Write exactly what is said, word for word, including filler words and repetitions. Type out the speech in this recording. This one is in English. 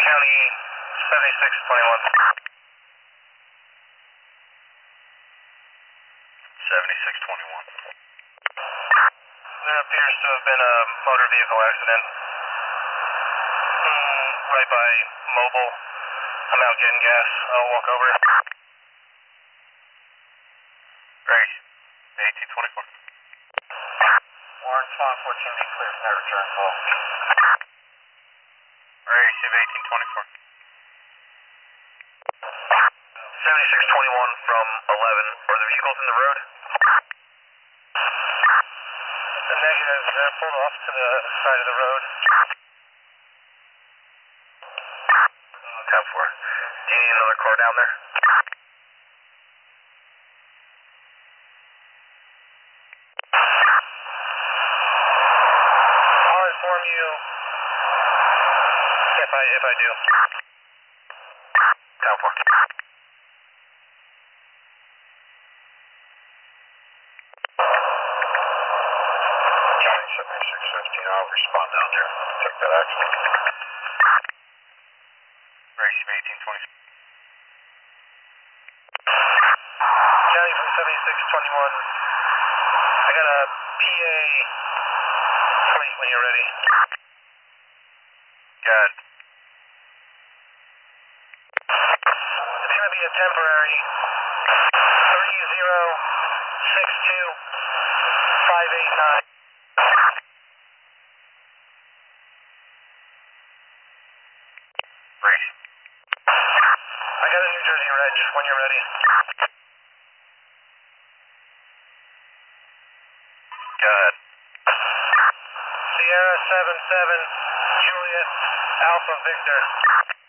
County seventy-six twenty-one. seventy-six twenty-one. There appears to have been a motor vehicle accident. Mm, right by Mobile. I'm out getting gas. I'll walk over. Great. eighteen twenty-four. Warren Swan fourteen, be clear for that return call. Alright, receive eighteen twenty-four. seventy-six twenty-one from eleven. Are the vehicles in the road? The negative. They're pulled off to the side of the road. ten four. Do you need another car down there? I'll inform you if I if I do. ten four. County seventy-six fifteen, I'll respond down there. Take that action. Receive eighteen twenty. County from seventy-six twenty-one. I got a P A plate when you're ready. Good. It's going to be a temporary three zero six two five eight nine. Great. I got a New Jersey reg when you're ready. Good. Sierra seven seven Juliet Alpha Victor.